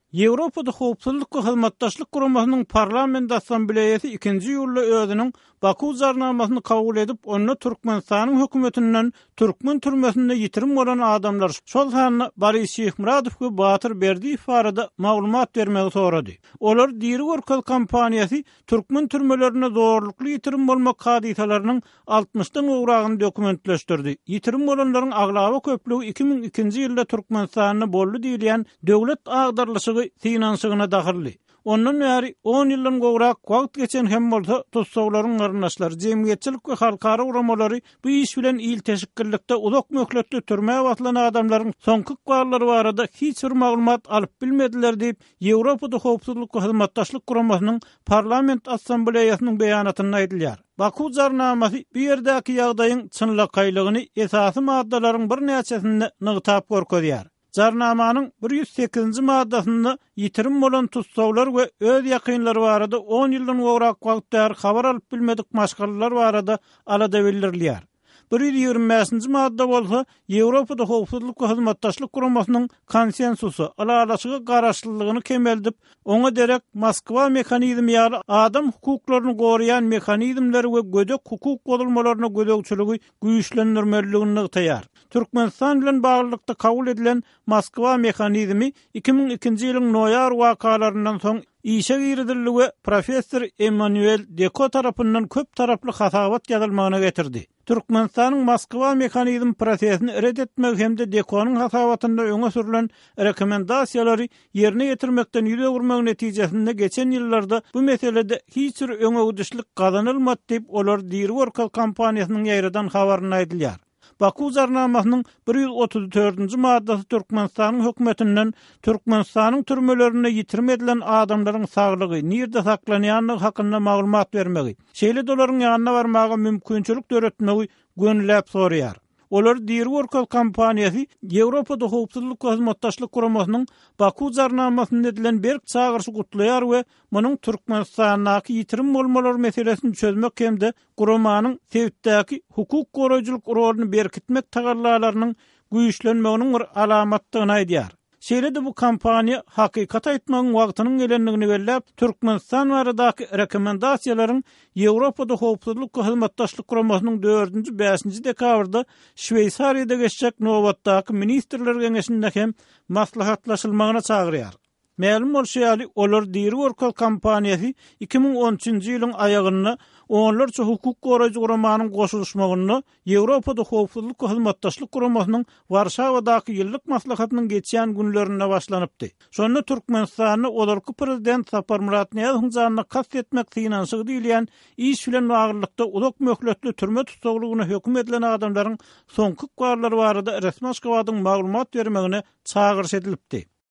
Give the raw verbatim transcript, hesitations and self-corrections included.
Ýewropada howpsuzlyk we hyzmatdaşlyk guramasynyň parlament assambleyesi ikinji ýylda özüniň Baku zarnamasyny kabul edip, onda Türkmenistanyň hökümetinden türkmen türmesinde ýitirim bolan adamlar şol sanyny Boris Şehmuradow we Batyr Berdiýew barada maglumat bermegi sorady. Olar diri workal kampaniýasy türkmen türmelerine zorlukly ýitirim bolmak hadisalarynyň altmışdan uguragyny dokumentleşdirdi. Ýitirim bolanlaryň aglaby köplügi iki bin ikinji ýylda Türkmenistanyny boldy diýilen döwlet agdarlyşygy finansygyna dahirli. Ondan bäri on ýyldan gowrak wagt geçen hem bolsa tutsawlaryň garnaşlary, jemgyýetçilik we halkara uramalary bu iş bilen il teşekkürlikde uzak möhletli türme watlan adamlaryň soňky garlary barada hiç bir maglumat alyp bilmediler diýip Ýewropada howpsuzlyk we hyzmatdaşlyk guramasynyň parlament assambleýasynyň beýanatyny aýdylýar. Baku zarnamasy bu ýerdäki ýagdaýyň çynlyklygyny esasy maddalaryň bir näçesinde nygtap görkezýär. Zarnamanyň bir ýüz sekizinji maddasynda ýitirim bolan tutsawlar we öz ýakynlary barada on ýyldan gowrak wagtlar habar alyp bilmedik maşgalalar barada alada bildirilýär. bir ýüz ýigirme beşinji madda bolsa Ýewropada howpsuzlyk we hyzmatdaşlyk guramasynyň konsensusy alalaşygy garaşlylygyny kemeldip, oňa derek Moskwa mekanizmi ýaly adam hukuklaryny goraýan mekanizmler we gödek hukuk bolmalarına gödekçiligi güýçlendirmeligini taýýar. Türkmenistan bilen baglykda kabul edilen Moskwa mekanizmi iki bin ikinji ýylyň noýar wakalaryndan soň işe girdildi we professor Emmanuel Deko tarapyndan köp taraply hasabat ýazylmagyna getirdi. Türkmenistanyň Moskwa mekanizmi prosesini red etmek hem de Dekonyň hasabatynda öňe sürülen rekomendasiýalary ýerine ýetirmekden ýüze gurmak netijesinde geçen ýyllarda bu meselede hiç bir öňe gidişlik gazanylmady diýip olar diri workal kampaniýasynyň ýaýradan habaryny aýdylýar. Baku zarnamasynyň bir ýüz otuz dördünji maddasy Türkmenistanyň hökümetinden Türkmenistanyň türmelerine ýitirim edilen adamlaryň saglygy nirde saklanýanlygy hakynda maglumat bermegi, şeýle dolaryň ýanyna barmagy mümkinçilik döretmegi gönüläp soraýar. Olar diri workal kampaniýasy Ýewropada howpsuzlyk we hyzmatdaşlyk guramasynyň Baku zarnamasyny edilen berk çağırşy gutlaýar we munyň Türkmenistanyň ýitirim bolmalary meselesini çözmek hemde guramanyň sebitdäki hukuk goraýjylyk roluny berkitmek tagarlalarynyň güýçlenmeginiň bir alamatdygyny aýdýar. Şeýle de bu kampaniýa hakykat aýtmagyň wagtynyň gelenligini belläp, Türkmenistan baradaky rekomendasiýalaryň Ýewropada howpsuzlyk we hyzmatdaşlyk guramasynyň dördünji beşinji dekabrda Şweýsariýada geçecek nowatdaky ministrler geňeşinde hem maslahatlaşylmagyna çagyrýar. Ma'lum bolşaýaly olar diri workal kampaniýasy iki bin on üçinji ýylyň aýagyna onlarça hukuk goraýjy guramanyň goşulmagyny Ýewropada howpsuzlyk we hyzmatdaşlyk guramasynyň Warşawadaky ýyllyk maslahatynyň geçýän günlerinde başlanypdy. Şonda Türkmenistanyny olarky prezident Sapar Murat Niýazowyň janyna kast etmek finansygy diýilen iş bilen baglykda uzak möhletli türme tutsawlygyna höküm edilen adamlaryň soňky garlary barada resmi aşgabatyň maglumat bermegine çağırış edilipdi.